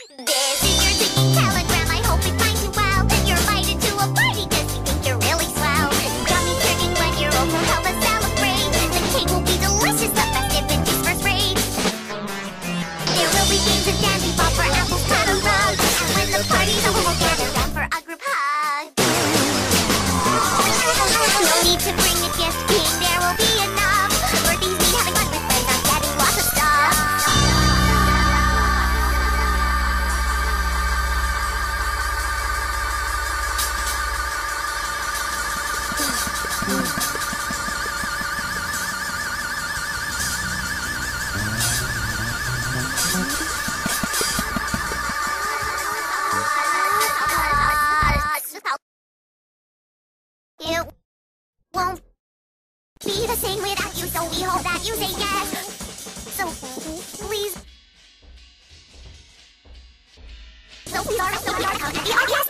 This is your singing telegram. I hope it finds you well. You're invited to a party cause you think you're really swell. Tummy's turning when you're over, help us celebrate. The cake will be delicious, the festivities first rate. There will be games and dandy ball for apples, cut a rug. And when the party's over, we'll gather round for a group hug. No need to bring a gift, being there will be enough. Birthdays mean having fun with friends, not getting lots of stuff. It won't be the same without you, so we hope that you say yes. So please. So we are, yes.